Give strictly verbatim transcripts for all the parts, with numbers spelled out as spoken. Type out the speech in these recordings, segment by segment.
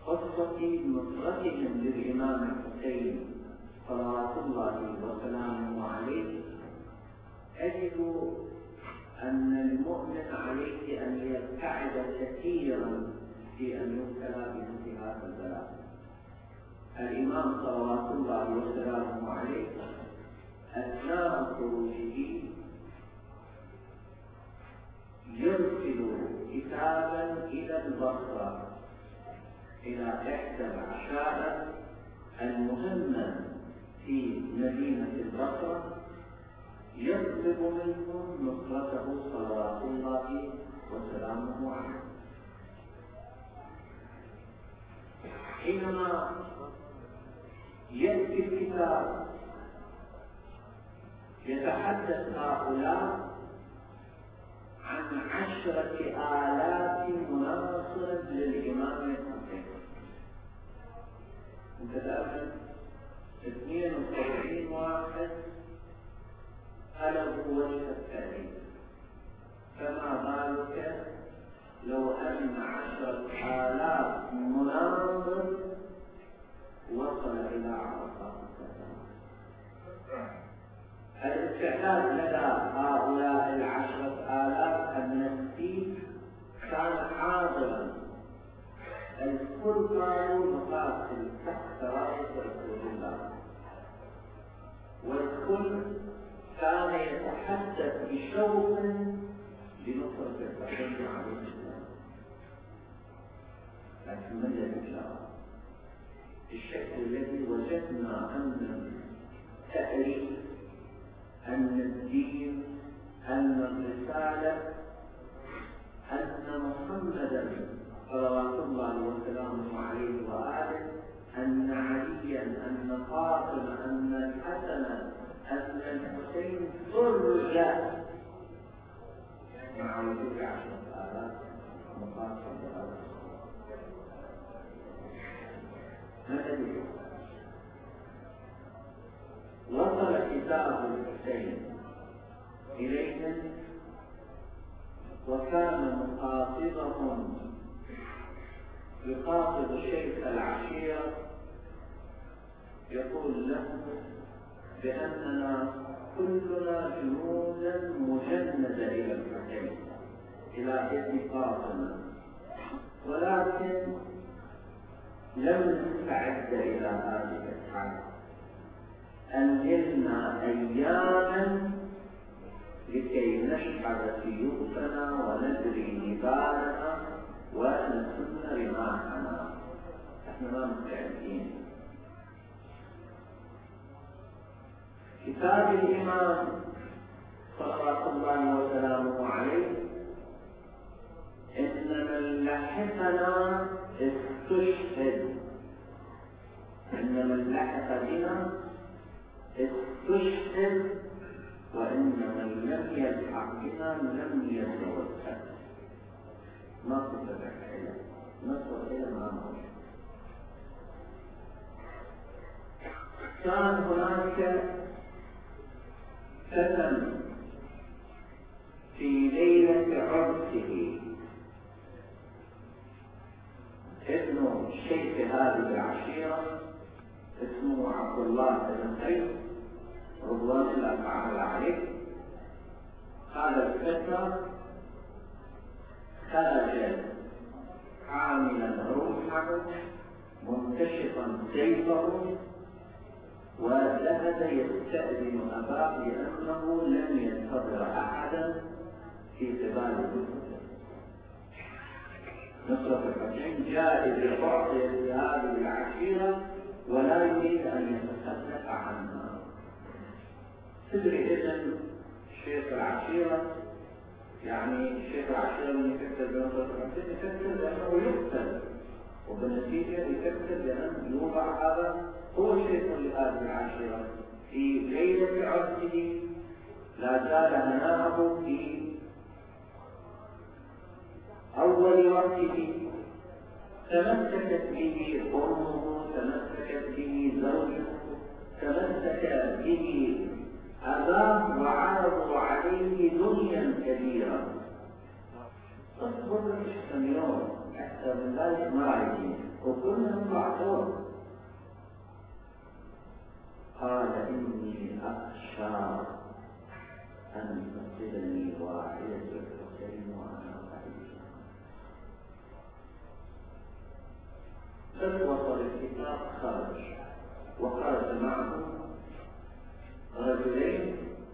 قصة نصرتهم للإمام الحسين صلوات الله وسلامه عليه، أجد أن المؤمن عليه أن يبتعد كثيرا في أن يبتلى بمثل هذا البلاء. الإمام صلوات الله وسلامه عليه أثناء خروجه يرسل كتابا إلى البصرة، إلى إحدى العشائر المهمة في مدينة البصرة، يطلب منهم نصرته صلوات الله وسلامه عليه. حينما يأتي الكتاب يتحدث هؤلاء عن عشرة آلاف مناصر للإمام الحسين. انت تأخذ اثنين وسبعين واحد قلبوا وجه التاريخ، فما بالك لو أن عشرة آلاف مناصر وصل إلى عرفات السلام. الاستعداد لدى هؤلاء العشرة آلاف النفسي كان حاضرا، الكل قالوا نقاتل تحت راية رسول الله، والكل كان يتحدث بشوق لنصرة الحسين عليه السلام. لكن من الذي جرى؟ الشكل الذي وجدنا أن التأريخ، أن الدين، أن الرسالة، أن محمدا صلوات الله وسلامه عليه وآله، أن عليا، أن فاطمة، أن الحسن، أن الحسين ضرر مع وجود عشرة آلاف مقاتل. ماذا يقول؟ وصل كتاب الحسين إليهم، وكان مخاطبهم يخاطب شيخ العشيرة يقول له بأننا كلنا جنودا مجندة إلى الحسين، إلى ابن فاطمة، ولكن لم نستعد إلى هذه الحالة. أنزلنا أياما لكي نشحذ سيوفنا ونجري نبالنا ونسن رماحنا. احنا ما مستعدين. كتاب الإمام صلوات الله وسلامه عليه إن من لحقنا استشهد، إن من لحق بنا استشهد، وإن من لم يلحق بنا لم يتوفى. ما تتبع إلى نصر إلى ما موجود. كان هناك فتى في ليلة عرسه ابن شيخ هذه العشيرة اسمه عبد الله بن قيس رضوان الله تعالى عليه. هذا الفتى خرج حاملا روحه منتشطا سيفه، وذهب يستأذن أباه لأنه لم ينتظر أحدا في قبال الكتب. نصرة الحسين جائز يعطي لهذه العشيرة ولا يريد أن يتخلف عنها. تدري إذن شيخ العشيرة، يعني شيخ العشيرة من يفكر بنصرة الحسين يفكر لأنه يقتل، وبالنتيجة يفكر لأن يوضع هذا هو شيخ لهذه العشيرة. في ليلة عرسه لا زال هناءه في أول وقته، تمسكت به أمه، تمسكت به زوجه، تمسك به أباه، وعرضوا عليه دنيا كبيرة. اصبر كم يوم أكثر من ذلك ما رايدين. وكلهم بعثوا. قال إني أخشى أن تصلني واحدة الحسين وأنا بعيد. بل وصل الكتاب خرج، وخرج معه رجلين،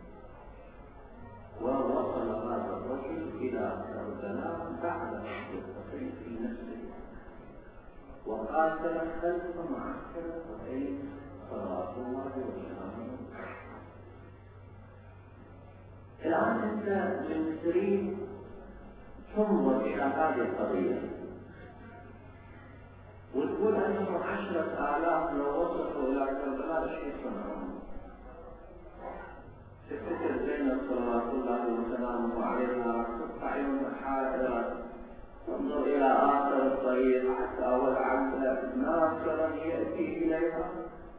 ووصل هذا الرجل إلى كربلاء بعد قتل الحسين في نفسه، وقاتل خلف معسكر الحسين صلوات الله وسلامه. الآن أنت من تريد تنظر إلى هذه القضية وتقول أنهم عشرة آلاف لو وصلوا إلى كربلاء ايش يصنعون؟ تفتكر زينب صلوات الله وسلامه عليها تقطع عيون حائرة تنظر إلى آخر الطريق حتى ولعل ناصرا يأتي إليها؟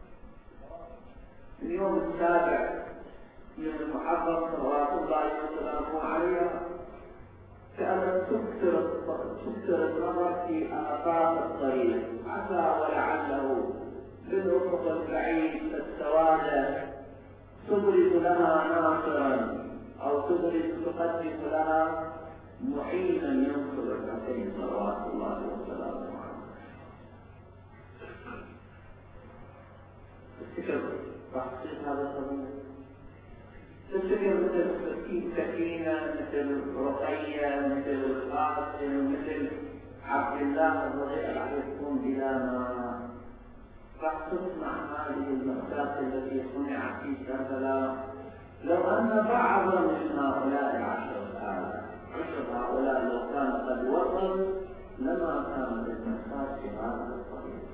اليوم السابع من المحرم صلوات الله وسلامه عليها كانت تكثر تكثر النظر في آفاق الطريق عسى ولعله بالأفق البعيد السواد تبرز لها ناصرا أو تبرز تقدم لها معينا ينصر الحسين صلوات الله وسلامه عليه. تفتكر تحصيل هذا القضية؟ تفتكر مثل سكينة، مثل رقية، مثل قاسم، مثل عبد الله الرضيع عليه يكون بلا ما راح تصنع هذه المأساة التي صنعت في كربلاء؟ لو أن بعضا من هؤلاء العشرة آلاف عشر هؤلاء لو كان قد وصل لما كانت المأساة في هذا الطريق.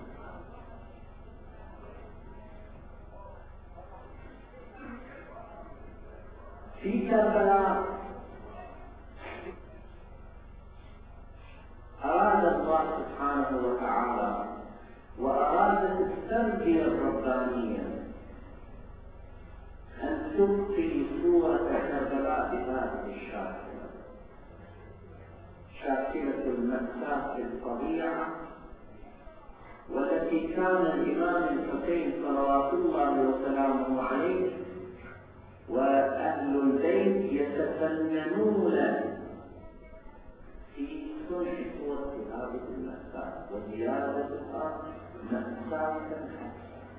في كربلاء أراد الله سبحانه وتعالى وأرادت التربية الربانية أن تبقي صورة كربلاء بهذه الشاكلة، شاكلة المأساة في الطبيعة، والتي كان الإمام الحسين صلوات الله وسلامه عليه وأهل البيت يتفننون في صنع صورة هذه المأساة وزيادتها مأساة حسنة.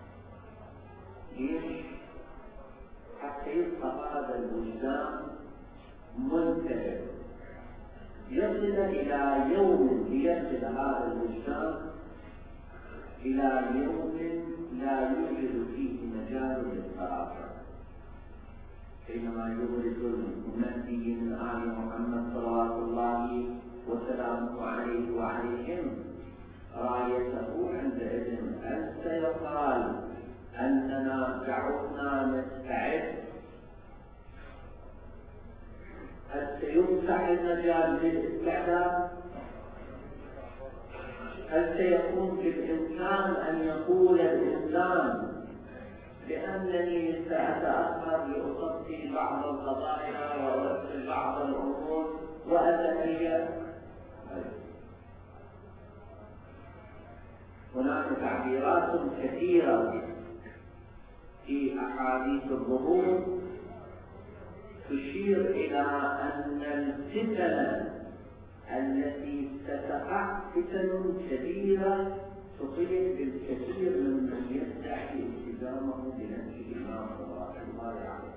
ليش؟ حتى يبقى هذا الوجدان منتهي، يصل إلى يوم ليصل هذا الوجدان إلى يوم لا يوجد فيه مجال للصراحة، حينما يبرز المهدي من آل محمد صلوات الله وسلامه عليه وعليهم رايته عندئذ. هل سيقال أننا دعونا نستعد؟ هل سيفتح المجال للاستعداد؟ هل سيكون بالإمكان أن يقول الإنسان لأنني سأتأخر لأغطي بعض القضايا وأرسل بعض الأمور وأتهيأ؟ هناك تعبيرات كثيرة في أحاديث الظهور تشير إلى أن الفتن التي ستقع فتن كبيرة تصيب بالكثير ممن يدعي التزامه بنهج الإمام صلوات الله عليه.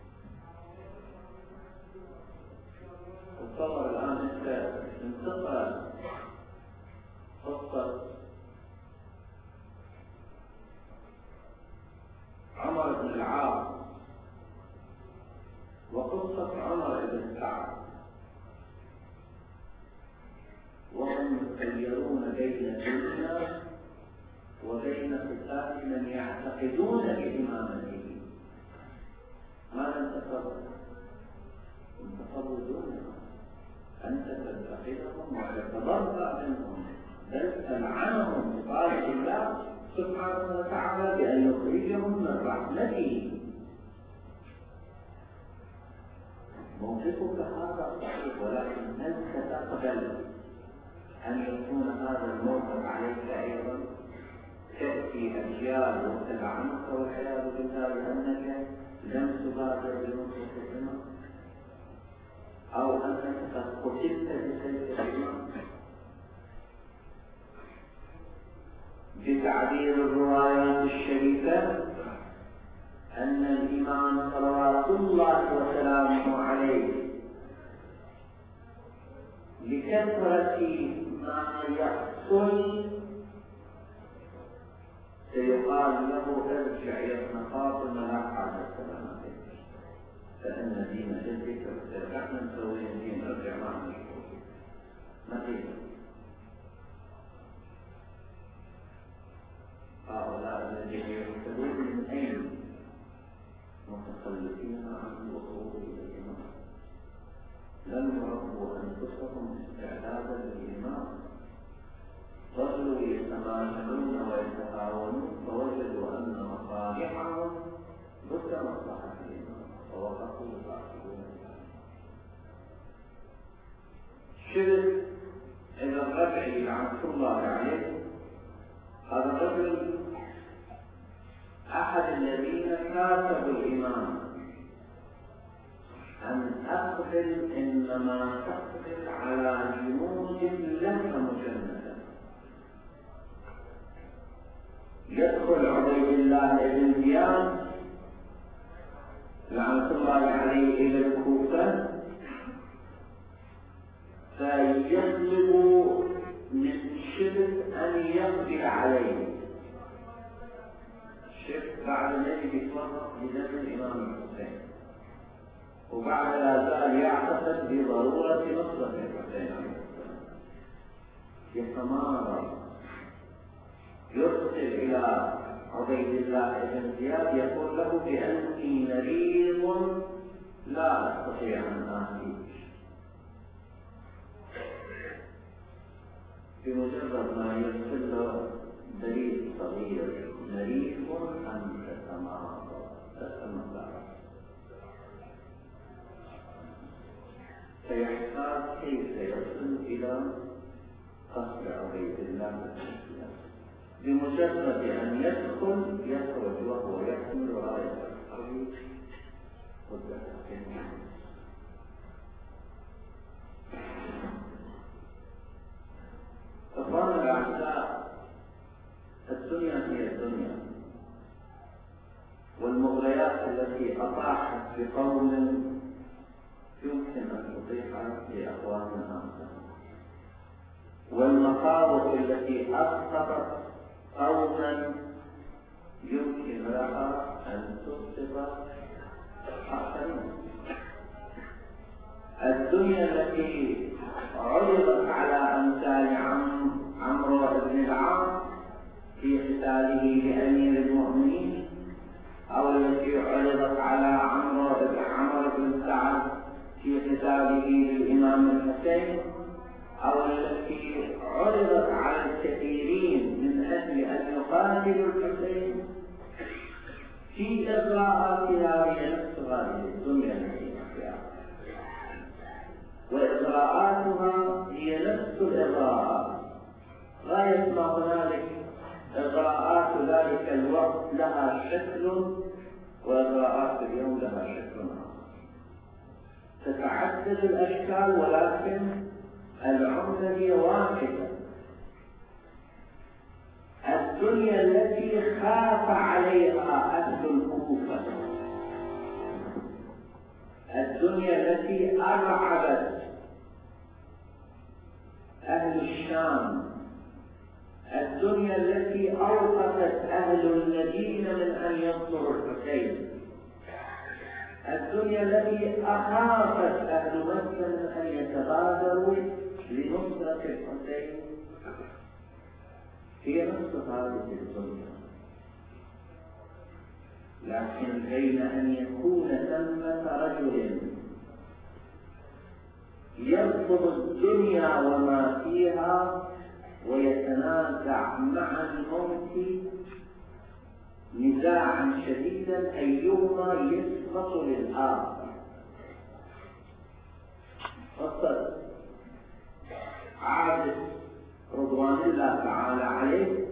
تصور الآن أنت تقرأ قصة عمر بن العاص وقصة عمر بن سعد، وهم يخيرون بين الدنيا وبين قتال من يعتقدون بإمامته. ماذا انتصروا؟ انتصروا دونهم. أنت تتخذهم وتتبرأ منهم، بل تلعنهم بقال الله سبحانه وتعالى بأن يخرجهم من رحمته. موقفك هذا صحيح، ولكن هل ستقبل أن يكون هذا الموقف عليك أيضا تأتي أجيال وتلعنك والعياذ بالله لأنك لم تبادر بنصرة الإمام أو أنك قد قتلت بسيف الإمام. بتعبير الروايات الشريفة أن الإمام صلوات الله وسلامه عليه لكثرة ما يحصل سيقال له ارجع يا ابن فاطمة لا حاجة لنا بك فإن دين جدك احنا نسوي دين ارجع ما نشكر نقيبا. هؤلاء الذين يرتدون من أين متخلفين عن الوصول إلى الإمام لم يربوا أنفسهم استعدادا للإمام ظلوا يتماشون ويتهاونون فوجدوا أن مصالحهم ضد مصلحة الإمام فوقفوا يقاتلون. شبه إذا الربعي لعنة الله عليه هذا الرجل أحد الذين كاتبوا الإمام أن أقبل إنما تقبل على جنود لك مجندة. يدخل عبيد الله بن زياد لعنة الله عليه إلى الكوفة فيطلب من شبه أن يقبل عليه. شبه بعد ذلك يتوقف بدم الإمام الحسين وبعد لا زال يعتقد بضرورة نصرة الحسين عليه السلام. يتمارض يرسل إلى عبيد الله بن زياد يقول له بأني مريض لا أستطيع أن آتيك. بمجرد ما يرسل له بريد صغير مريض أن تتمارض تتمارض فيحتاج كيف يصل إلى قصر عبيد الله بن زياد. بمجرد أن يدخل يخرج وهو يحمل راية الحرب قدرة الجنة. أخواننا الأعزاء الدنيا هي الدنيا والمغريات التي أطاحت بقوم يمكن أن تطيح لأخواننا والمخاوف التي أسقطت قوما يمكن لها أن تسقط آخرين. الدنيا التي عرضت على أمثال عمرو بن العاص في قتاله لأمير المؤمنين أو التي عرضت على عمرو بن عمرو بن سعد في قتاله للإمام الحسين أو التي عرضت على الكثيرين من أجل أن يقاتلوا الحسين في إغراءاتها هي نفس هذه الدنيا التي فيها وإغراءاتها هي نفس الإغراءات. غاية ما هنالك إغراءات ذلك الوقت لها شكل وإغراءات اليوم لها شكل آخر تتعدد الأشكال ولكن العملة هي واحدة. الدنيا التي خاف عليها أهل الكوفة الدنيا التي أرعبت أهل الشام الدنيا التي أوقفت أهل المدينة من أن ينصروا الحسين الدنيا التي أخافت أهل مكة من أن يتبادروا لنصرة الحسين هي نفس هذه الدنيا. لكن بين أن يكون ثمة رجل يرفض الدنيا وما فيها ويتنازع مع الموت نزاعا شديدا أيهما يسبق للآخر. فقط عادة تعالى عليه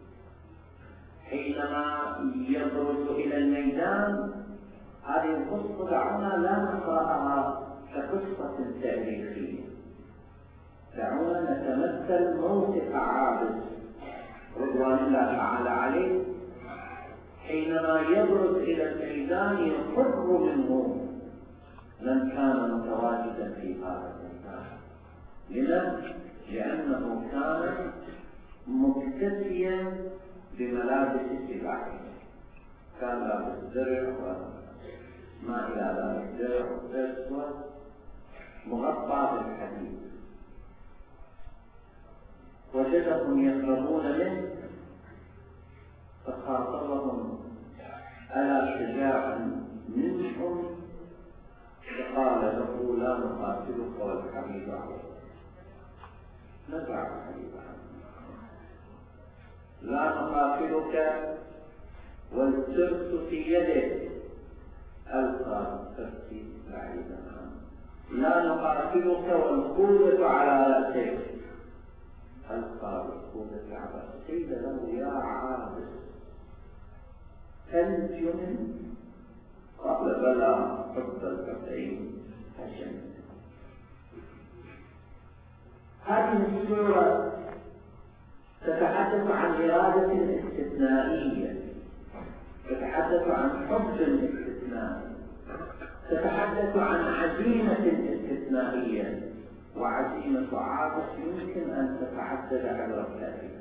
حينما يبرز إلى الميدان. هذه القصة دعونا لا نقرأها كقصة تاريخية، دعونا نتمثل موقف عابس رضوان الله تعالى عليه حينما يبرز إلى الميدان يفر منه من كان متواجدا في هذا الميدان. لماذا؟ لأنه كان مكتفيا بملابس سلاحه، كان لابس درع وما إلى ذلك، درع أسود مغطى بالحديد. وجدهم يهربون منه فخاطبهم ألا شجاع منهم فقال له لا نقاتلك والحبيب عليك. نزع الحبيب عنه، لا نقاتلك والترس في يده، ألقى الترس بعيدا عنه. لا نقاتلك والقوة على رأسك، ألقى القوة على رأسك. قيل له يا عابس هل جنن؟ قال بلى حب الفتين هشم. هذه السورة تتحدث عن إرادة استثنائية، تتحدث عن حب استثنائي، تتحدث عن عزيمة استثنائية. وعزيمة عابس يمكن أن تتعدد عبر التاريخ،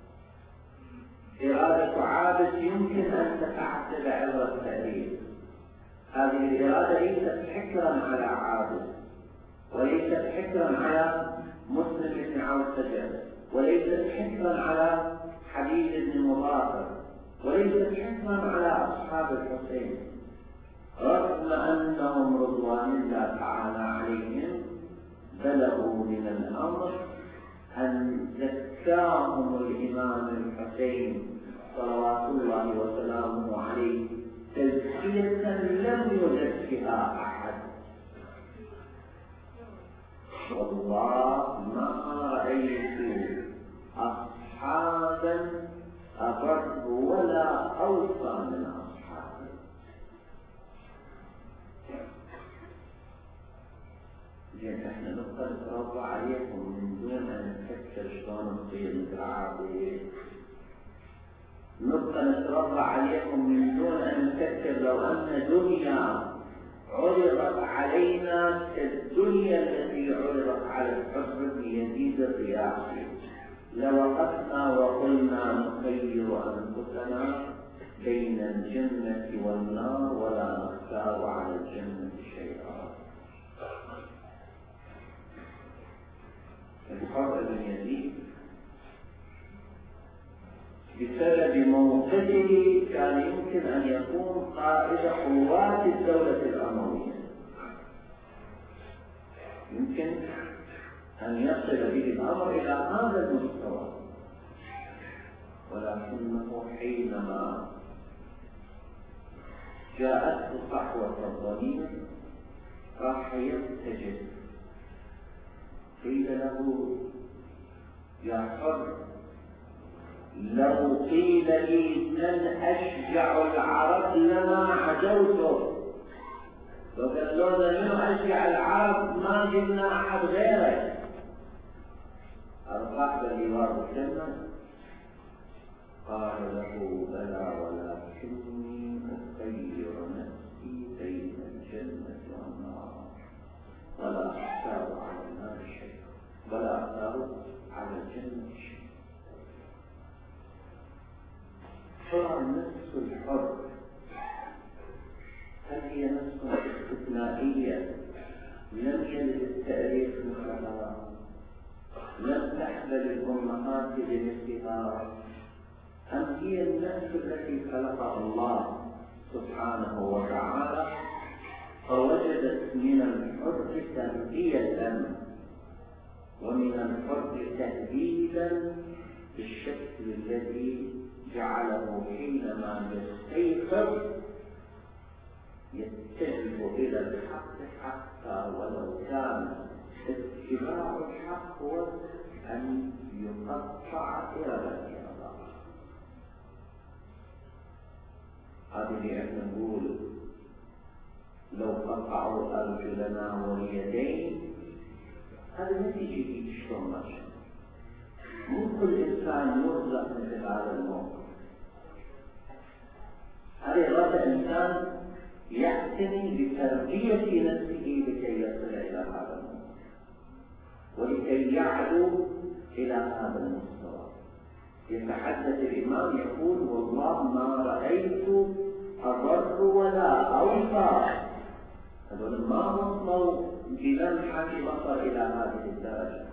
إرادة عابس يمكن أن تتعدد عبر التاريخ. هذه الإرادة ليست حكرا على عابس، وليست حكرا على مسلم بن عوسجة، وليست حكرا على حبيب بن مظاهر، وليست حكرا على أصحاب الحسين، رغم أنهم رضوان الله تعالى عليهم بلغوا من الأمر أن زكاهم الإمام الحسين صلوات الله وسلامه عليه تزكية لم يزكها أحد. والله ما رأيت أصحابا أبر ولا أوفى من أصحابه. لأن احنا نبقى نتربى عليكم من دون أن نفكر شلون نصير مثل عابس، نبقى نتربى عليكم من دون أن نفكر لو أن دنيا عرضت علينا كالدنيا التي عرضت على الحر بن يزيد الرياحي لوقفنا وقلنا نخير أنفسنا بين الجنة والنار ولا نختار على الجنة شيئا. الحر بن يزيد بسبب موقفه كان يمكن أن يكون قائد قوات الدولة الأموية، يمكن أن يصل به الأمر إلى هذا المستوى، ولكنه حينما جاءته صحوة الضمير راح يتجه. قيل له يا حر لو قيل لي من أشجع العرب لما عدوته، لو قالوا لنا من أشجع العرب ما جبنا أحد غيرك. أرفعت لوار الجنة؟ قال له بلى ولكني أخير نفسي بين الجنة والنار ولا أختار على النار شيء ولا أختار على الجنة شيء. ترى النفس الحر هل هي نفس استثنائية لم يلد التاريخ مثلها، لم تحبل الأمهات بمثلها، أم هي النفس التي خلقها الله سبحانه وتعالى فوجدت من الحر تربية ومن الحر تهديدا بالشكل الذي جعله حينما يستيقظ يتجه إلى الحق حتى ولو كان اتباع الحق أن يقطع إرادة الله. هذه اللي نقول لو قطعوا أرجلنا واليدين، هذا ما تيجي في شلون ما شاء. مو كل إنسان يرزق مثل هذا الموقف. هذه إرادة إنسان يعتني بتربية نفسه لكي يصل إلى هذا الموقف ولكي يعلو إلى هذا المستوى. يتحدث الإمام يقول: والله ما رأيت أضر ولا أوفى. هذول ما وصلوا بلمحة بصر إلى هذه الدرجة.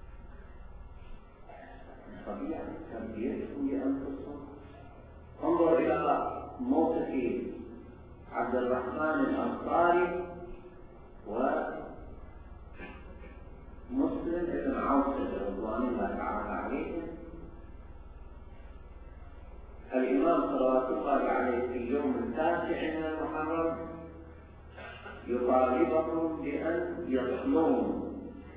طبيعي تربيتهم لأنفسهم. انظر إلى موقف عبد الرحمن الأنصاري ومسلم بن عوف رضوان الله تعالى عليهم. الإمام صلوات الله عليه في اليوم التاسع من المحرم يطالبهم بأن يصلون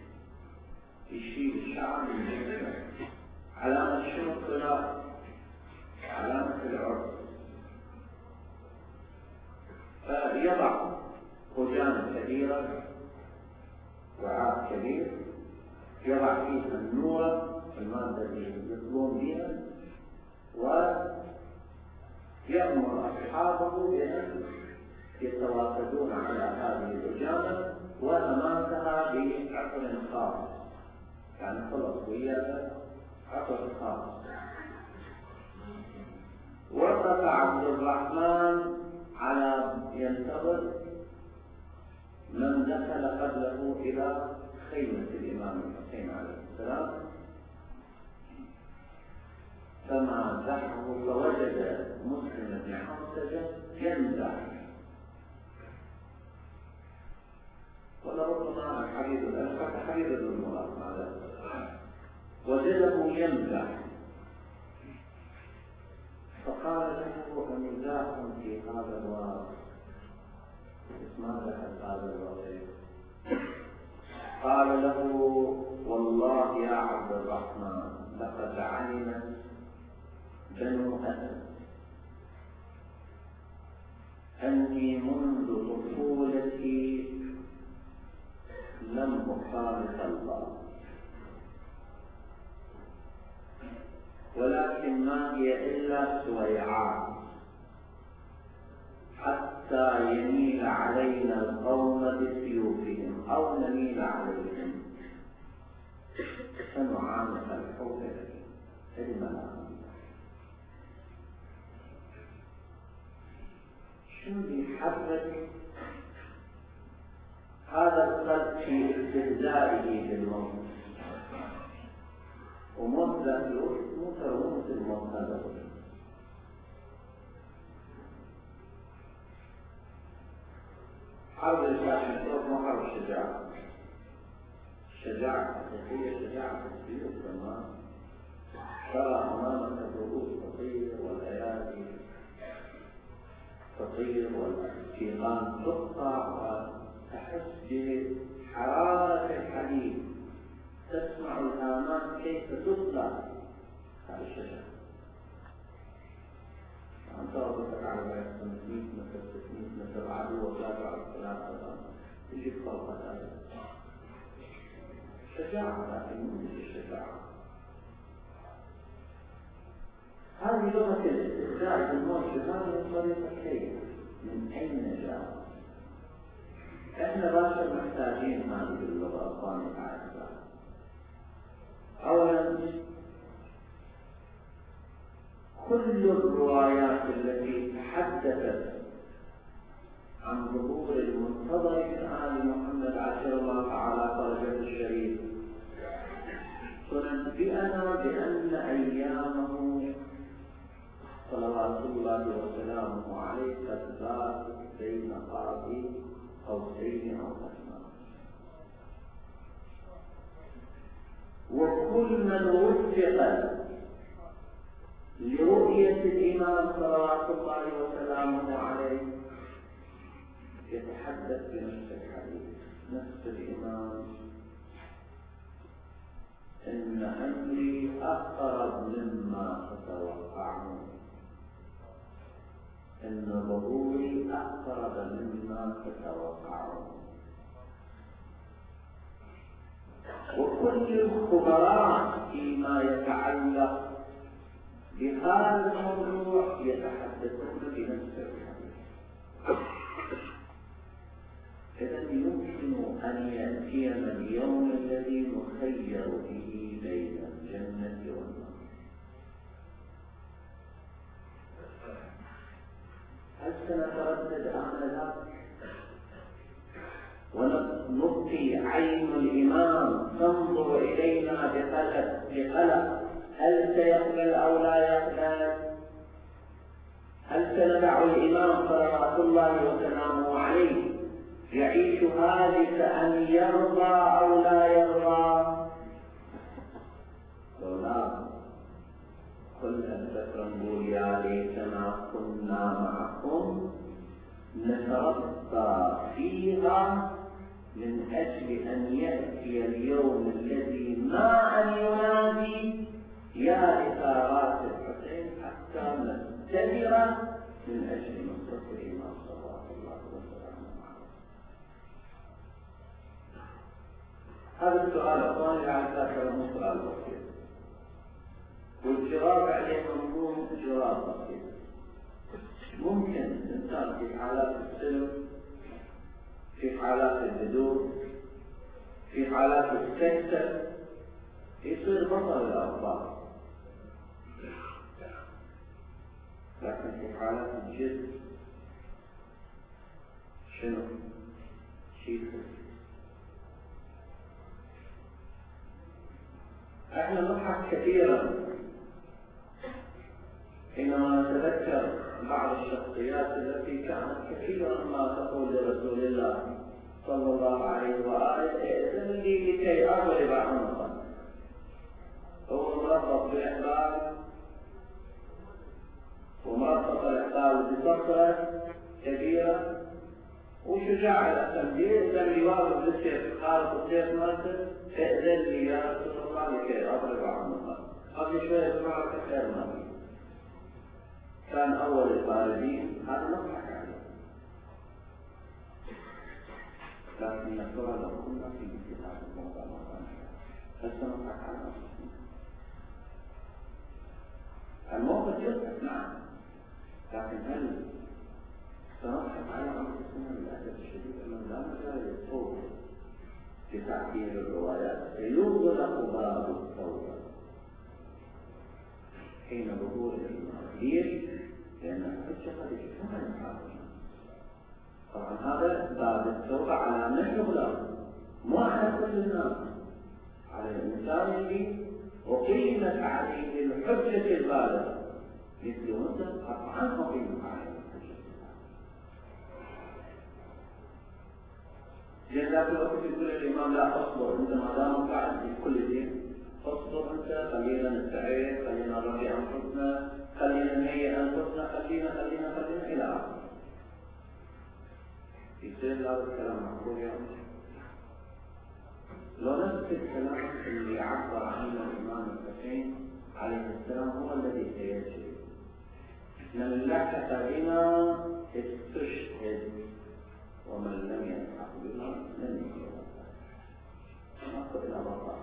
يشيل الشعر من جسمه. علامة شنو الخلاف؟ علامة العرس. فيضع خجانة كبيرة، وعاء كبير، يضع فيها النورة المادة اللي يصلون بها، ويأمر أصحابه بأن يتواصلون على هذه الخجانة وأماتها بعطر خاص، يعني خلص وياها عطر خاص. وقف عبد الرحمن على ينتظر من دخل قبله إلى خيمة الإمام الحسين عليه السلام، فما زحه فوجد مسلم بن حمزة يمزح، ولربما الحديث الأشهر حديث المراد هذا، وجده يمزح فقال له: أمزاح في هذا الوقت؟ ماذا هذا الوقت؟ قال له: والله يا عبد الرحمن لقد علمت بنو أسد أني منذ طفولتي لم أخالف الله، ولكن ما هي إلا سويعات حتى يميل علينا القوم بسيوفهم أو نميل عليهم فنعانق الحوض الملائكة. شو يحرك هذا القلب في استهزائه بالموت؟ وموت لا يموت وموت الموت هذا حرب الكلاشينكوف مو حرب الشجاعة. الشجاعة الحقيقية شجاعة السيوف، لما ترى أمامك الرؤوس تطير والأيادي تطير والشيطان تقطع وتحس بحرارة الحديد، تسمع الآمال كيف تطلع. هذا الشجاعة. أنت ربطك على خمسمائة متر ستمائة متر عدو وثلاثة على ثلاثة تجيب فوق هذا شجاعة، لكن مو الشجاعة. هذه لغة الاستهزاء بالموت، هذه طريقة كيف؟ من أين جاء؟ إحنا باشا محتاجين هذه اللغة الصامتة عزيزة. أولا، كل الروايات التي تحدثت عن ظهور المنتظر من آل محمد عجل الله تعالى فرجه الشريف تنبئنا بأن أيامه صلوات الله وسلامه عليه قد باتت بين قاب قوسين أو أدنى. وكل من وفق لرؤية الإمام صلوات الله وسلامه عليه يتحدث بنفس الحديث. نفس الإمام: إن أقرب مما تتوقعون، إن ظهوري أقرب مما تتوقعون. وكل الخبراء فيما يتعلق بهذا الموضوع يتحدثون بنفس الحديث. إذا يمكن أن يأتينا اليوم الذي نخير به بين الجنة والنار. هل سنتردد آنذاك ونبقي عين الإمام تنظر إلينا بقلق بقلق هل سيقبل أو لا يقبل؟ هل سندع الإمام صلوات الله وسلامه عليه يعيش هالك أن يرضى أو لا يرضى؟ لو لا كل الفترة نقول يا ليتنا كنا معكم نتربى فيها من أجل أن يأتي اليوم الذي ما أن ينادي يا إثارات الحسين حتى نستمر من أجل نصرة الإمام صلوات الله وسلامه عليه. هذا السؤال أخواني على ذاك مو سؤال بسيط، والجواب عليه مضمون جواب بسيط. ممكن الإنسان في حالات السلم، في حالات الهدوء، في حالات السكتة يصير بطل الأخبار، لكن في حالات الجد شنو؟ شيء احنا نضحك كثيرا حينما نتذكر بعض الشخصيات التي كانت كثيرا ما تقول لرسول الله صلى الله عليه وآله ائذن لي لكي أغلب عنقا. هو مربط بالإحبال ومربط الإحبال بصخرة كبيرة وشجاع الأسندير لم يواظب للسيف خالق السيف مالته ائذن لي يا رسول الله لكي أغلب عنقا. قبل شوية معركة خير مالي كان أول الخارجين، هذا نضحك عليه، لكن نقول لو كنا في مثل هذا الموضوع هل سنضحك على أنفسنا؟ الموقف يضحك نعم، لكن هل سنضحك على أنفسنا؟ للأسف الشديد أنه لا مجال للصوت في تعبير الروايات، سيغلق باب التوبة حين ظهور المغير، لأن الحجة قد اجتمع الحاكم. طبعا هذا باب التوبة على من يغلق، مو على كل الناس، على الإنسان اللي أقيمت عليه الحجة البالغة مثل وانت قطعا أقيمت عليه الحجة البالغة. لذلك الوقت يقول الإمام لا أصبر، أنت ما دام قاعد في كل دين اصبر انت، خلينا نستعيد، خلينا نربي انفسنا، خلينا نهيئ انفسنا، خلينا خلينا خلينا الى اخره. يصير هذا الكلام معقول يا رجل؟ لو نفس الكلام اللي عبر عنه الامام الحسين عليه السلام هو الذي سيجري، من لحق بنا استشهد ومن لم يلحق بنا لم يلحق. نقول الى الله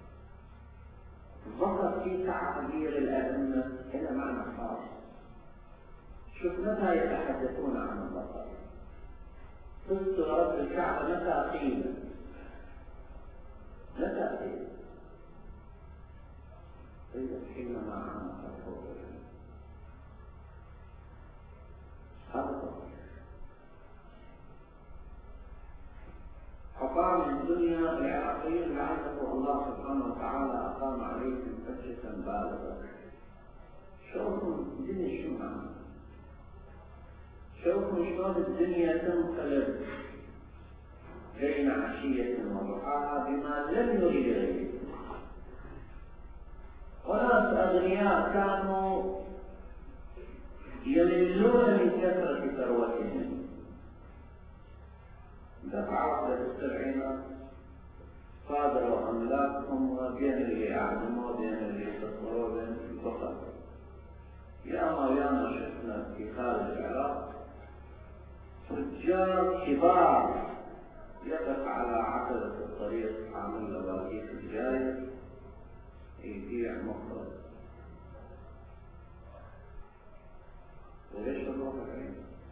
ظهر في تعبير الأئمة إلى معنى خاص. شوف متى يتحدثون عن البصر؟ قصة رب الكعبة متى قيل؟ متى قيل؟ قيل حينما عمق الحوض. هذا حطام الدنيا العراقيين لعله الله سبحانه وتعالى أقام عليهم حجة بالغة. شوفوا الدنيا شو معنى، شوفوا شلون الدنيا تنقلب بين عشية وضحاها بما لم يرد غيره. وناس أغنياء كانوا يملون من كثرة ثروتهم، دفعوا للسبعين صادروا الأملاك هم بين اللي يعلموا وبين اللي يتصوروا وبين اللي يفكروا. ياما وياما شفنا في خارج العراق تجار كبار يقف على عتبة الطريق حامل لباقية الجاي يبيع مخرج. وليش نروح الحين؟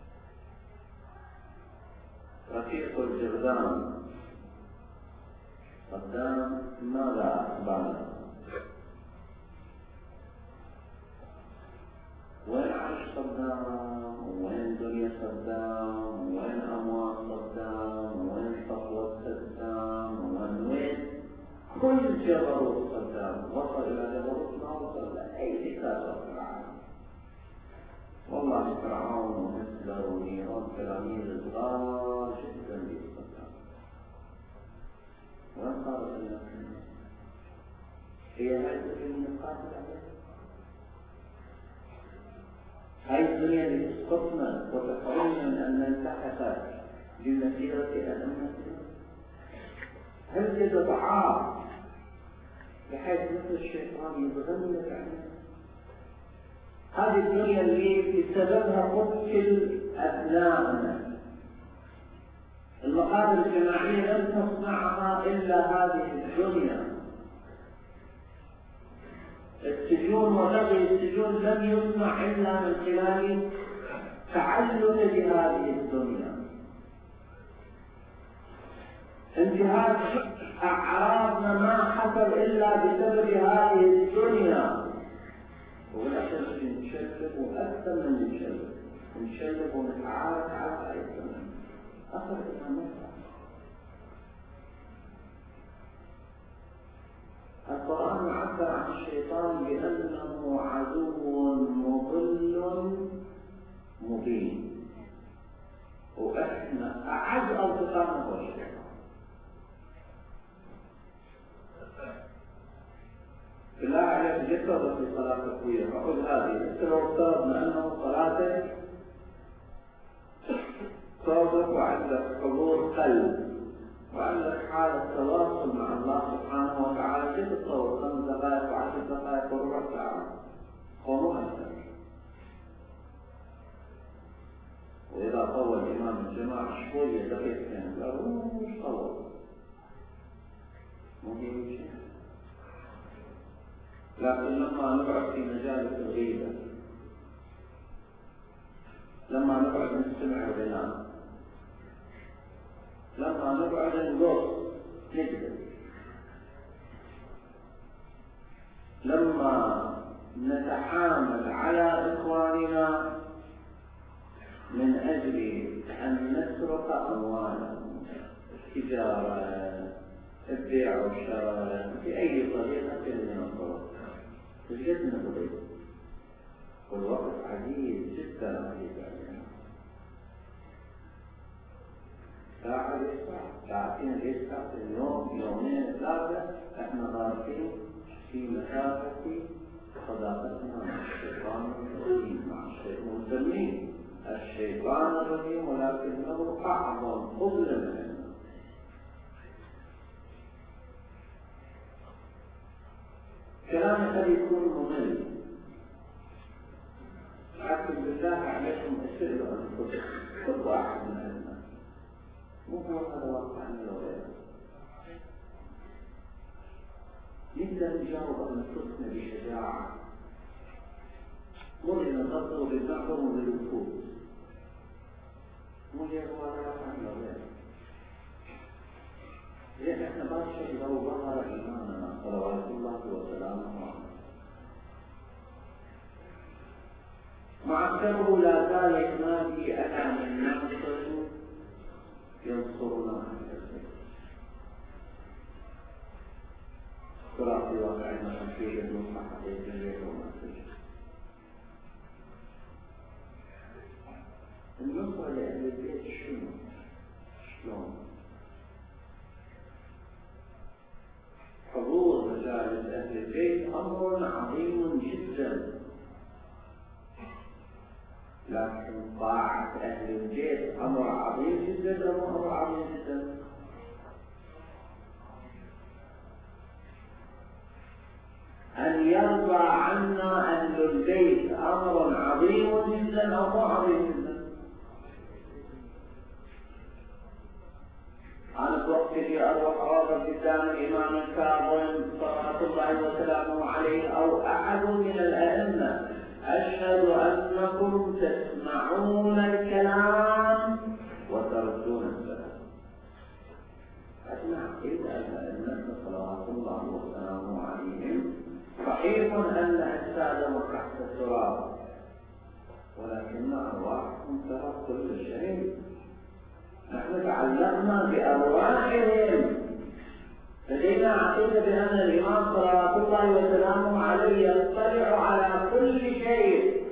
رفيق الجردان صدام ماذا أخبرنا؟ وين عاش صدام؟ وين دنيا صدام؟ وين أموال صدام؟ وين صفوة صدام؟ وين وين؟ كل جبروت صدام وصل إلى جبروت ما وصل لأي دكتاتور في العالم. والله فرعون وهتلر ونيران تلاميذ صغار جدا لصدام. وين صارت الناس؟ هي هاي الدنيا القاتلة عليها؟ هاي الدنيا اللي تسقطنا وتحرمنا من أن نلتحق بمسيرة أئمتنا. هل كده ضعاف بحيث مثل الشيطان يتغلب علينا؟ هذه الدنيا اللي بسببها قتل أبنائنا. المقابر الجماعية لم تصنعها إلا هذه الدنيا. السجون وبغي السجون لم يصنع إلا من خلال تعلق بهذه الدنيا. انتهاك أعراضنا ما حصل إلا بسبب هذه الدنيا. ولكن نشلب وأكثر من نشلب نشلب ونتعارك على هذه الدنيا. أخر إلى القرآن عبر عن الشيطان بأنه عدو مضل مبين، وإحنا أعز أصدقائنا هو الشيطان. بالله عليك جسد في صلاة الكوية فقل هذه مثل لو افترضنا أنه صلاتك صوتك وعندك حضور قلب وعندك حالة تواصل مع الله سبحانه وتعالى، كيف تتصور خمس دقائق وعشر دقائق وربع ساعة؟ هو مو أكثر. وإذا طول إمام الجماعة شوية دقيقتين لا هو مش طول، مو هي شيء. لكن لما نقعد في مجالس الغيبة، لما نقعد نستمع وننام، لما نقعد نقول نكذب، لما نتحامل على إخواننا من أجل أن نسرق أموالهم، التجارة، البيع والشراء بأي طريقة من الطرق، تجدنا بضيء والوقت عزيز جدا عزيز علينا. ساعة لساعة، ساعتين لساعة، اليوم يومين ثلاثة، احنا غارقين في مسافة صداقتنا مع الشيطان الرجيم، مع الشيطان المسلمين الشيطان الرجيم، ولكنه أعظم فضلا منه. كلامي قد يكون ممل، لكن بالله عليكم اسألوا أنفسكم كل واحد من الناس مو هو هذا واقعنا لو غيره. نقدر نجاوب أنفسنا بشجاعة، مو لنتصل بالمعظم وبالوفود، مو هي هو هذا واقعنا لو غيره. لأن احنا باشا لو ظهر إيماننا صلوات الله وسلامه عليه. معسكره لا زال ينادي أنا من ناصر ينصرنا عن الخير. ترى في واقعنا خلفية نصح حقيقية ومنسجة. النصرة لأهل البيت شنو؟ شلون؟ حضور مجالس أهل البيت أمر عظيم جدا، لكن طاعة أهل البيت أمر عظيم جدا أو أمر عظيم جدا؟ أن يرضى عنا أهل البيت أمر عظيم جدا أو عظيم جدا. أنا وقتي أروح أوقف قدام الإمام الكاظم صلوات الله وسلامه عليه أو أحد من الأئمة، أشهد أنكم تسمعون الكلام وتردون السلام. أسمع إذا الأئمة صلوات الله وسلامه عليهم صحيح أن أجسادهم تحت التراب، ولكن أرواحهم ترى كل شيء. نحن تعلقنا بأرواحهم، لدينا عقيدة بأن الإمام صلوات الله وسلامه عليه يطلع على كل شيء.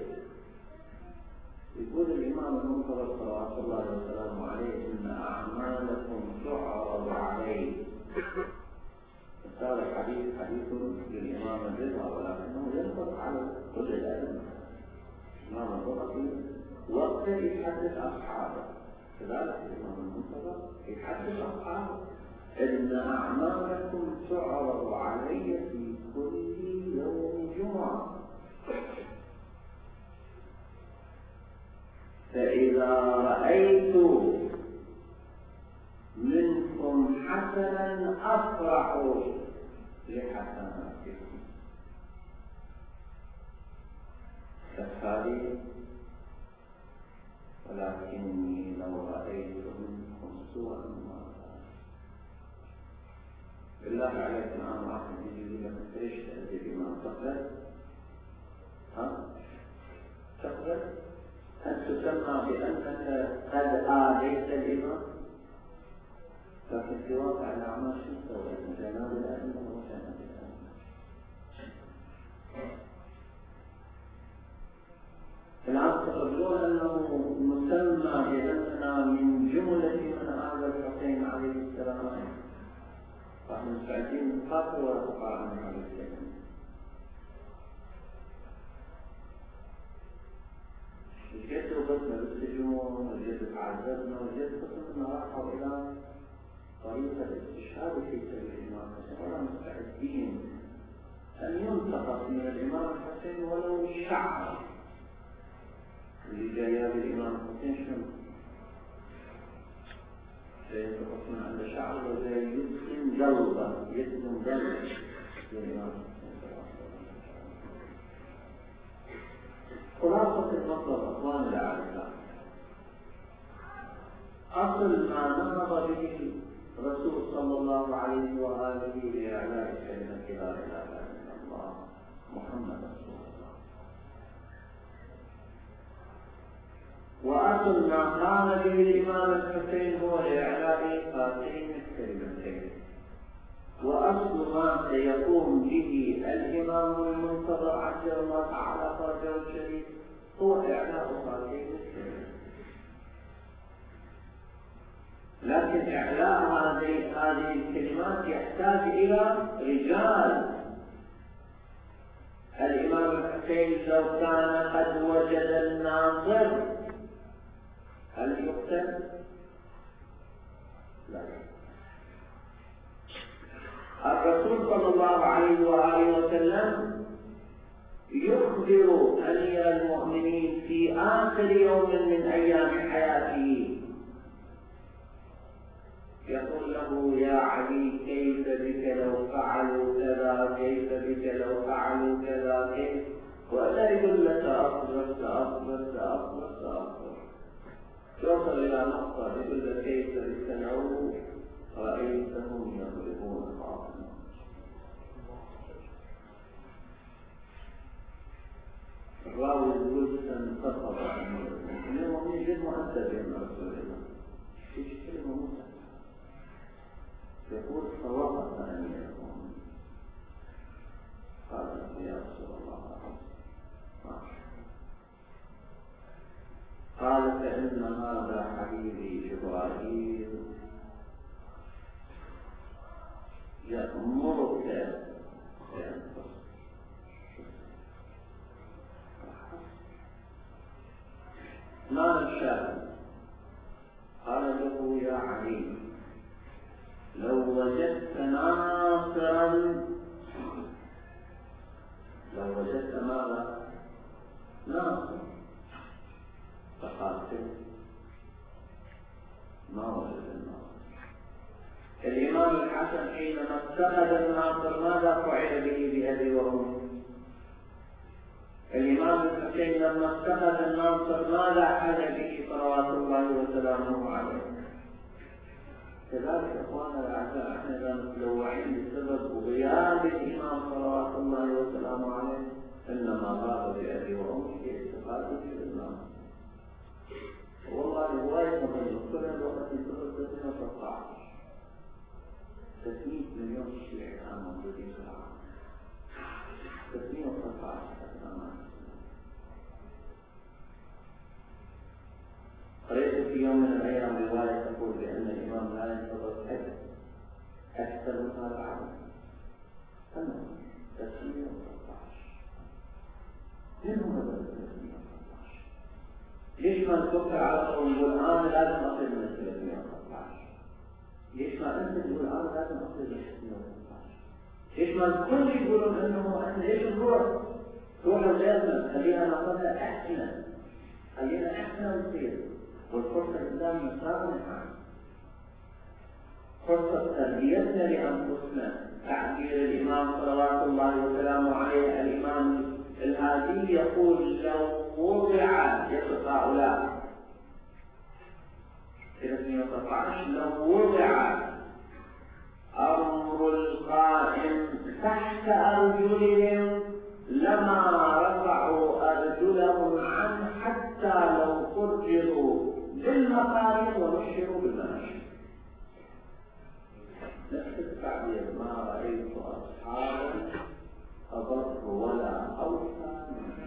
يقول الإمام المنتظر صلوات الله وسلامه عليه إن أعمالكم تعرض عليه. هذا الحديث حديث للإمام الرضا، ولكنه ينطبق على كل الأئمة. الإمام الرضا وقت يحدث أصحابه، كذلك الإمام المنتظر يحدث أصحابه إن أعمالكم تعرض علي في كل يوم جمعة، فإذا رأيت منكم حسنا أفرح لحسناتكم، كفاري ولكني لو رأيت منكم سوءا ما بالله عليك الآن واحد يجي يقول لك ايش تأتي بما تقبل؟ ها؟ تقبل؟ هل تسمى بأنك قد آذيت الإمام؟ لكن في واقع الأعمال شو سويت؟ جناب الأئمة وجناب الأئمة. الآن تقبلون أنه مسمى بأننا من جملة من آذى الحسين عليه السلام، فنحن مستعدين نقاتل ولا نقع عن هذا الكلام. الجد وقتنا بالسجون، والجد تعذبنا، والجد قسمنا راحوا إلى طريقة الاستشهاد في سبيل الإمام الحسين، ولا مستعدين أن ينتقص من الإمام الحسين ولو شعر. اللي جاي بالإمام الحسين شنو؟ ينتقص من عند شعر وجاي يسلم قلبه، يسلم قلبه للإمام الحسين صلى الله عليه وسلم. خلاصة المطلب أخواني الأعزاء، أصل ما نهض به الرسول صلى الله عليه وآله لإعلاء كلمة لا إله إلا الله محمد رسول الله، وأصل ما قام به الإمام الحسين هو لإعلاء هاتين الكلمتين، وأصل ما سيقوم به الإمام المنتظر عجل الله تعالى فرجه الشريف هو إعلاء هاتين الكلمتين. لكن إعلاء هذه هذه الكلمات يحتاج إلى رجال. الإمام الحسين لو كان قد وجد الناصر هل يقتل؟ لا. الرسول صلى الله عليه وآله وسلم يخبر أمير المؤمنين في آخر يوم من أيام حياته، يقول له يا علي كيف بك لو فعلوا كذا، كيف بك لو فعلوا كذا، كيف، ولا يقول لك أصبر سأصبر سأصبر سأصبر، يوصل إلى نقطة يقول لك كيف بك لو رأيتهم يضربون فاطمة. الراوي يقول سنتقض أمير المؤمنين ومن جد مؤدب من رسول الله، ايش كلمة موسى يقول فوقف أمير المؤمنين قال يا رسول الله قال فإن هذا حبيبي جبرائيل يأمرك بأن تصبر. ما الشاهد؟ قال له يا علي لو وجدت ناصرا وجدت ماذا؟ ناصر فقاتل، ما وجد الناصر. الإمام الحسن حينما اتخذ الناصر ماذا فعل به بأبي وأمي؟ الإمام الحسين لما اتخذ الناصر ماذا حل به صلوات الله وسلامه عليه؟ كذلك اخوانا الاعزاء احنا اذا متلوعين بسبب غياب الامام صلوات الله وسلامه عليه انما غاب بابي وامي في استقالته بالنار. والله هوايه مهمه كل الوقت ينتظر ثلاثمئة وثلاثة عشر ثلاثمئة مليون شيعي الان موجودين في العالم. ثلاثمئة وثلاثة عشر الان. قرأت في يوم من الأيام رواية تقول بأن الإمام لا ينتظر أكثر أكثر من هذا العدد. أنه ثلاثمئة وثلاثة عشر. من هم هذول ثلاثمئة وثلاثة عشر؟ ليش ما نفكر على طول نقول أنا لازم أصل من ثلاثمئة وثلاثة عشر؟ ليش ما أنت تقول أنا لازم أصل من ثلاثمئة وثلاثة عشر؟ ليش ما الكل يقولون أنه أنت ليش نروح؟ روح غيرنا خلينا ناخذها إحنا. خلينا إحنا نصير. والفرصة الإسلامية سامحة، فرصة تربيتنا لأنفسنا. تعبير الإمام صلوات الله وسلامه عليه الإمام الهادي يقول لو وضع يتساؤلان ثلاثمئة وثلاثة عشر لو وضع أمر القائم تحت أرجلهم لما رفعوا أرجلهم عنه حتى لو فرجروا بالمقارب ونشروا بالمناشر. نفس التعبير ما رأيت أصحابا أضر ولا أوفى منه.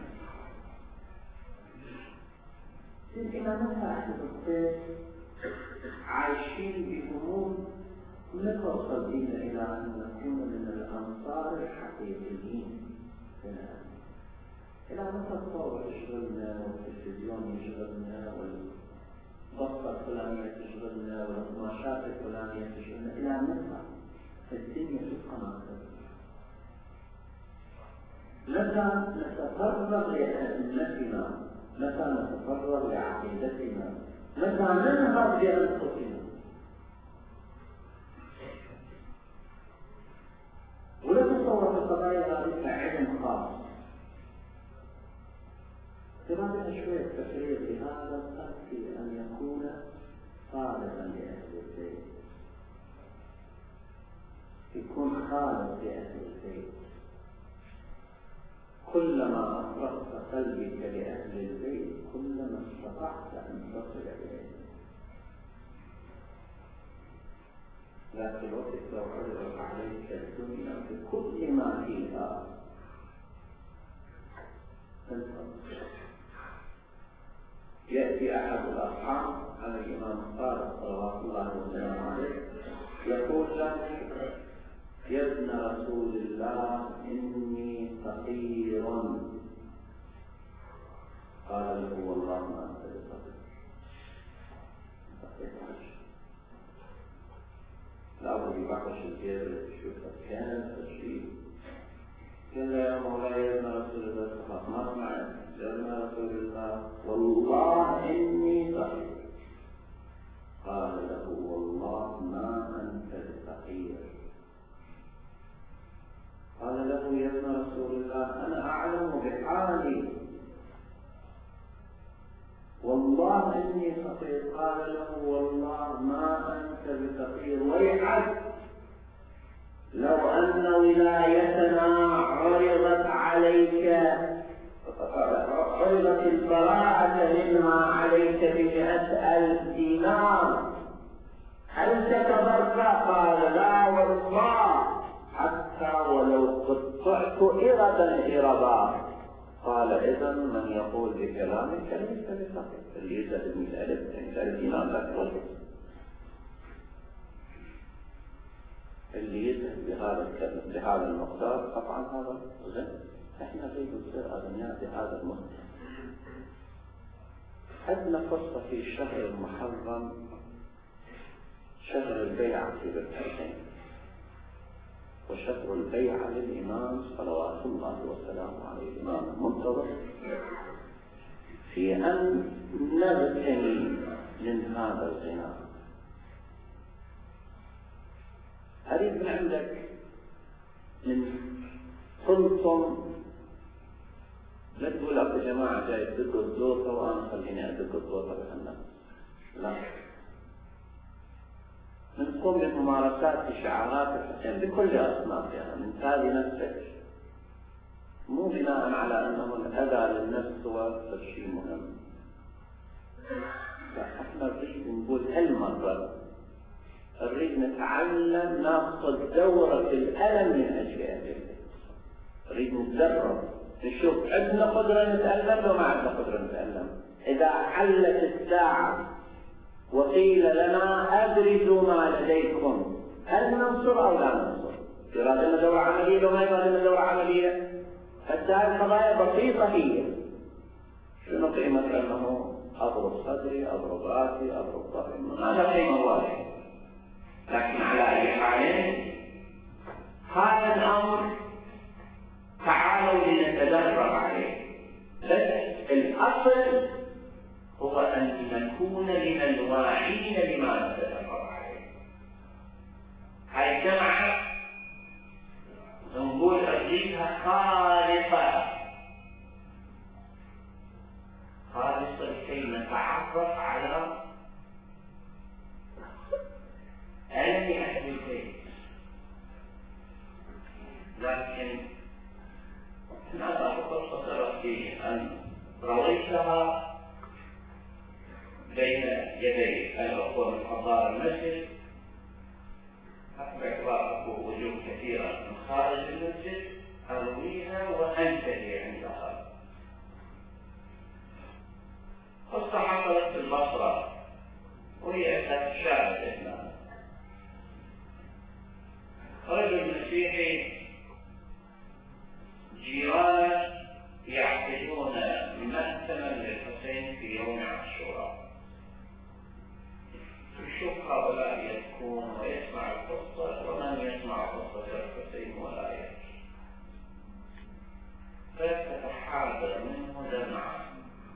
إذا نفع في الصيف عايشين بهموم نتوصل بنا إلى أن نكون من الأنصار الحقيقيين. إلى متى الصور يشغلنا والتلفزيون يشغلنا والبصة الفلانية تشغلنا والقماشات الفلانية تشغلنا؟ إلى متى الدنيا تبقى معك؟ متى نتفرغ لأئمتنا؟ متى نتفرغ لعقيدتنا؟ متى ننهض بأنفسنا؟ ولا تصور في القضايا هذه علم خاص. تراجع شوية تفريغ لهذا الأمر في أن يكون خالصا لأهل البيت، يكون خالص لأهل البيت. كلما أفرغت قلبك لأهل البيت كلما استطعت أن تصل إليه. لكن الوقت لو عرض عليك الدنيا بكل ما فيها تنفذ. يأتي أحد الأصحاب على الإمام الصادق صلوات الله وسلامه عليه يقول له يا ابن رسول الله إني فقير. قال له والله ما أنت بفقير. لا أبغى يبعش الجير شوف كان تشريف. قال يا مولاي يا ابن رسول الله فقط ما اسمعك يا ابن رسول الله والله إني فقير. قال له والله ما أنت بفقير. قال له يا ابن رسول الله أنا أعلم بحالي والله إني فقير. قال له والله ما أنت بفقير ويحك لو أن ولايتنا عرضت عليك عرضت البراءة منها عليك بمئة ألف دينار هل تتبرأ؟ قال لا والله حتى ولو قطعت إردا إردا. قال إذا من يقول بكلامك ليس بفقير. اللي يسأل من ألف من ألف دينار لك وجه. اللي يذهب بهذا بهذا المقدار طبعا هذا غنى. احنا نريد نصير اغنياء بهذا المقدار. عندنا فرصه في الشهر المحرم شهر البيع في بالحسين. وشكر البيعة للإمام صلوات الله وسلامه عليه الإمام المنتظر في أن نغتني من هذا الغناء. أريد من عندك من قلتم لا تقول أبو جماعة جاي تدقوا الزوطة وأنا خليني أدق الزوطة بهالنفس، لا، من قم بممارسات شعارات الحسين بكل أصنافها، من تالي نفسك، مو بناء على أنه الأذى للنفس هو شيء مهم. فإحنا نريد نقول هالمرة نريد نتعلم ناخذ دورة الألم من أجل أهله، نريد نتدرب نشوف عندنا قدرة نتألم وما عندنا قدرة نتألم. إذا حلت الساعة وقيل لنا أبرزوا ما لديكم، هل ننصر أو لا ننصر؟ يراد لنا دورة عملية وما يراد لنا دورة عملية؟ حتى هذه قضايا بسيطة هي. شنو قيمة أنه أضرب صدري، أضرب راسي، أضرب ظهري؟ ما له قيمة واضحة. لكن على أي حال هذا الأمر تعالوا لنتدرب عليه. بس الأصل هو أن نكون من الواعين لما نتدرب عليه. هاي الجمعة نقول أريدها خالصة خالصة لكي نتعرف على علم أهل البيت. لكن أنا أختصر في أن رويتها بين يدي الأخوة من حضار المسجد باعتبار وجود كثيرة من خارج المسجد، أرويها وأنتهي عندها. قصة حصلت في البصرة وهي تشاهد هنا. رجل مسيحي جيرانه يعقدون مأتما للحسين في يوم عاشوراء. يشوف هؤلاء يبكون ويسمع القصة، ومن يسمع قصة الحسين ولا يبكي، فتتحاذر منه دمعة.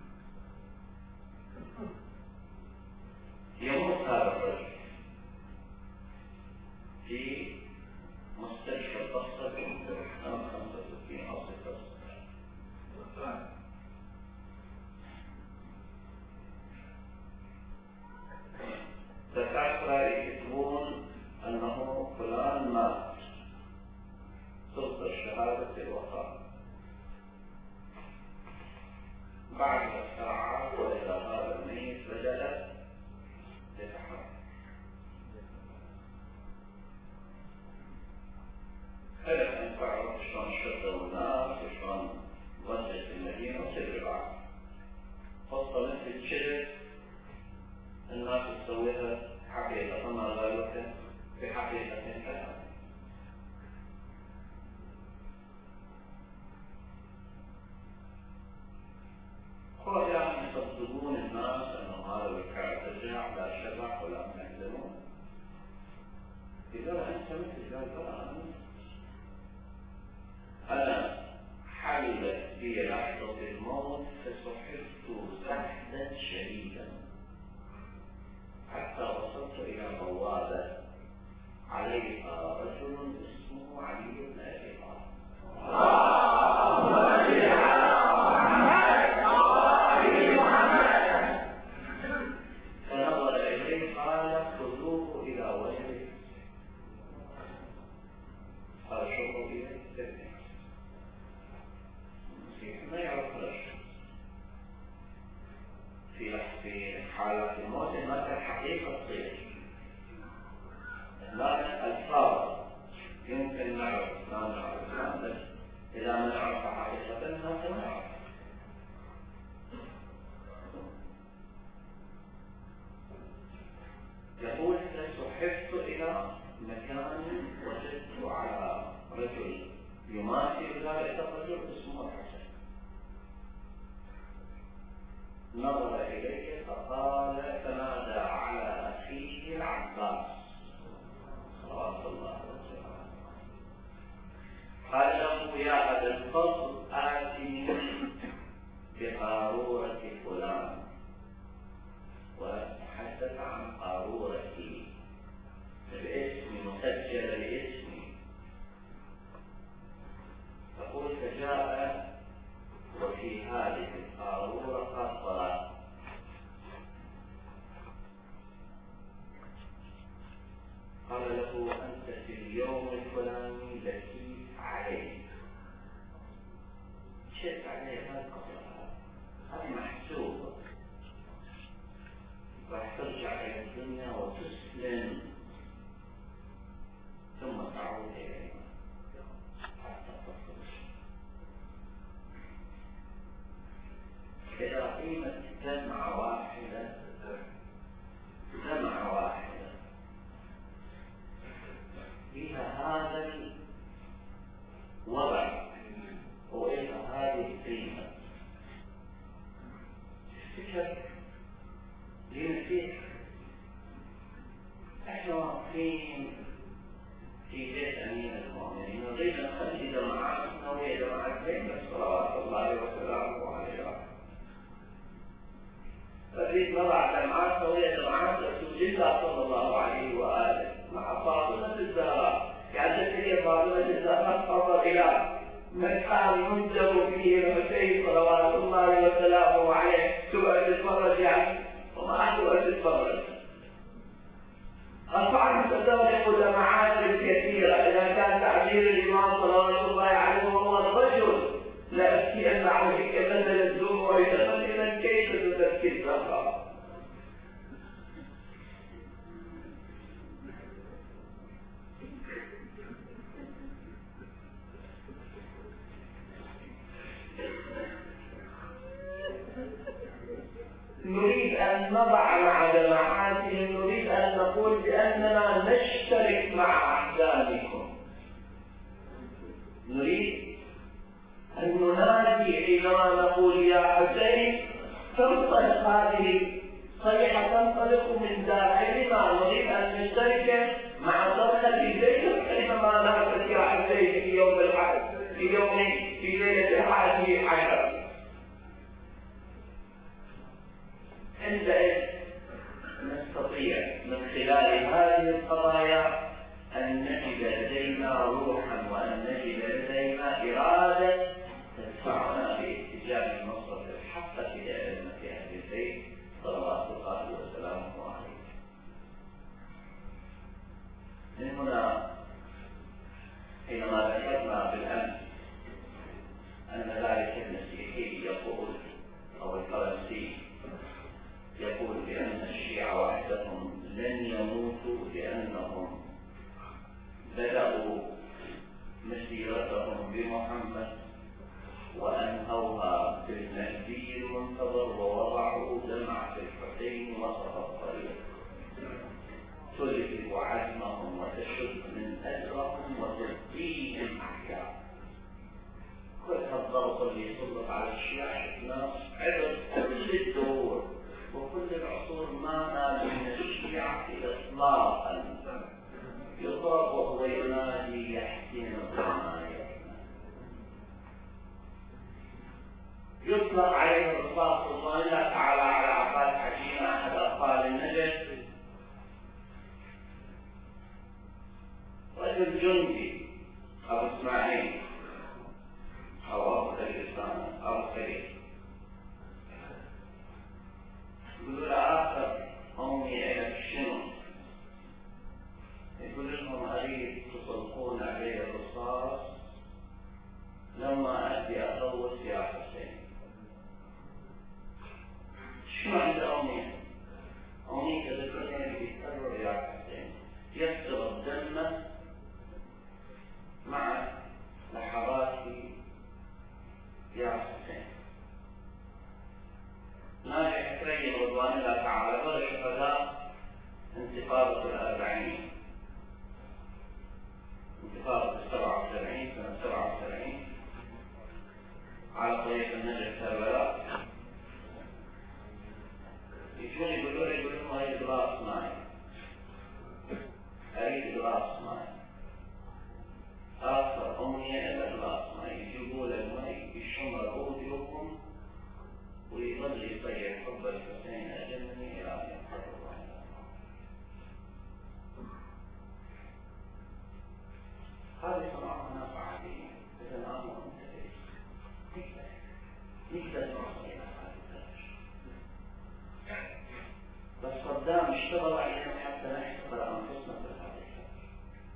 يموت هذا الرجل في مستشفى البصرة في عام خمسة وستين أو ستة وستين. دكاترة يكتبون أنه فلان مات، تصدر شهادة الوفاة. بعد ساعات وإذا هذا الميت بدأ يتحرك. خلت أن تعرف شلون شدوا الناس وشلون وجهت المدينة وتدري بعد. وصلت الشرك الناس تسويها حقيقة ما غالبها بحقيقة كلام. هو يعني يصدقون الناس أنه هذا الكعب ترجع لا شبح ولا يعلمون. إذا أنت مثل هذا أنا حلت في لحظة الموت فسحبت سحبا شديدا حتى وصلت إلى بوابة عليها رجل اسمه علي بن أبي طالب. فنظر إليه قال خذوه إلى وجهه. قال شوفوا إليه تبني ما يعرف الأشخاص في في حالة الموت. هناك الحقيقة تصير، هناك ألفاظ يمكن نعرف ما نعرف، بس إذا ما نعرف حقيقة هناك نعرف. يقول فسحبت إلى مكان وجدت على رجل يماثل ذلك الرجل اسمه الحسن. نظر إليه فقال تنادى على أخيه العباس صلوات الله وسلامه. الفصل آتي بقارورة فلان وتحدث عن قارورتي باسمي مسجلة باسمي، تقول فجاء وفي هذه القارورة قطرة قال له أنت في اليوم الفلاني لكيت عليك، شئت عليه هذه القطرة، هذه محسوبة، راح ترجع إلى الدنيا وتسلم ثم تعود إلينا حتى تصل. إذا قيمت جمعة واحدة جمعة واحدة فيها هذا الوضع وإلى هذه القيمة، تفتكر لنسيح احنا واقفين في بيت امين المؤمنين نريد ان نخلي جماعاتنا وهي جماعات بين صلوات الله وسلامه عليه، نريد نضع جماعاتنا وهي جماعات رسول الله صلى الله عليه واله مع فاطمه الزهراء، يعني هي فاطمه الزهراء تنظر الى مكان ينزل فيه الحسين صلوات الله وسلامه عليه، تقعد تتفرج يعني وما أحد تتفرج. رفعنا تدور جماعات كثيرة، إذا كان تعبير الإمام صلوات الله عليه وهو الرجل لا أبكي أن عليك بدل الزوم ويتمنى كيف تذكر الزهراء. نريد أن نضع مع جماعاتهم، نريد أن نقول بأننا نشترك مع أحزابكم، نريد أن ننادي حينما نقول يا حسين تنطلق هذه صيحة تنطلق من داخلنا، نريد أن نشترك مع صرخة زينب حينما نادت يا حسين في يوم الحج في يوم في ليلة الحادي عشر. عندئذ نستطيع من خلال هذه القضايا أن نجد لدينا روحا وأن نجد لدينا إرادة تدفعنا في اتجاه النصرة الحقة لأئمة أهل البيت صلوات الله وسلامه عليه. من هنا حينما ذكرنا بالأمس أن ذلك المسيحي يقول أو الفرنسي يقول بأن الشيعة وحدهم لن يموتوا لأنهم بدأوا مسيرتهم بمحمد وأنهوها بالمهدي المنتظر ووضعوا دمعة الحسين وسط الطريق، تلفت عزمهم وتشد من أجرهم وتزيدهم أحكام. كل هالضغط اللي يسلط على الشيعة شفناه عبر كل الدور وكل العصور ما نال من الشيعة إطلاقا، يضرب وهو ينادي يحسن الضمائر، يطلق عليه الرصاص الله تعالى على عباس حكيم أحد أطفال النجف، رجل جندي أو إسماعيل أو أبو الإسلام أو خليل، يقول آخر أمي إلى شنو؟ يقول لهم أريد تطلقون علي الرصاص لما أتي أغوص يا حسين. شنو عند أمي؟ أمي تذكرني اللي يتكرر يا حسين، يكسر الدم مع لحظات يا حسين. ناجح حسين رضوان الله تعالى غير شهداء انتفاضة الأربعين، انتفاضة السبعة وسبعين سنة سبعة وسبعين على طريق النجف كربلاء، يجون يقولون يقولون هاي جلاس ماي، أريد جلاس ماي، آخر أمنية إلى جلاس ماي، يجيبون نقدر نوصل إلى هذه الدرجة. بس صدام اشتغل علينا حتى نحتقر أنفسنا بهذه الدرجة.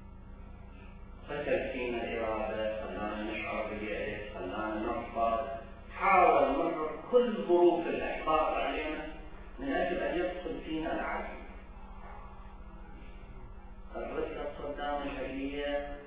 قتل فينا الإرادة، خلانا نشعر باليأس، خلانا نحبط، حاول مرة كل ظروف الإحباط علينا من أجل أن يدخل فينا العزم. الرسالة صدام الحقيقية